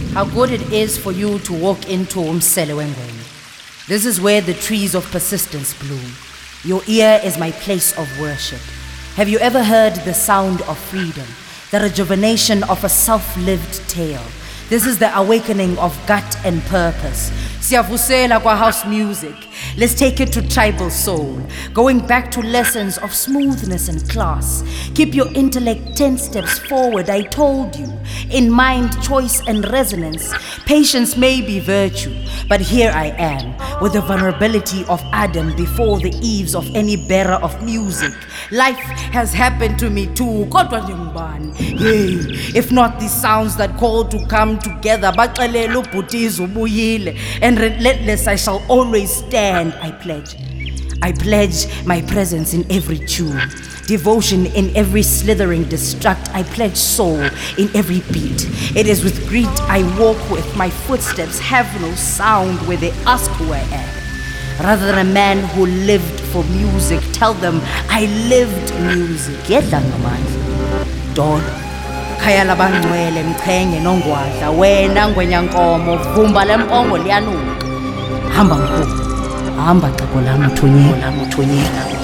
how good it is for you to walk into Umsele Wengwenya. This is where the trees of persistence bloom. Your ear is my place of worship. Have you ever heard the sound of freedom, the rejuvenation of a self-lived tale? This is the awakening of gut and purpose. Siyavusela kwa house music. Let's take it to tribal soul, going back to lessons of smoothness and class. Keep your intellect 10 steps forward, I told you. In mind, choice and resonance, patience may be virtue, but here I am, with the vulnerability of Adam before the eaves of any bearer of music. Life has happened to me too, kodwa ngubani. Hey, if not these sounds that call to come together, baxelele ubhutiza ubuyile, and relentless I shall always stand, I pledge. I pledge my presence in every tune, devotion in every slithering destruct. I pledge soul in every beat. It is with greed I walk with my footsteps have no sound where they ask who I am. Rather than a man who lived for music, tell them I lived music. Yedla ngamandla. Dolo, khaya labangcwele mchenge nongwadla, wena ngwenya nkomo, vumba lempongo liyanuka. Hamba mkhulu, hamba xhego lami uthonyela.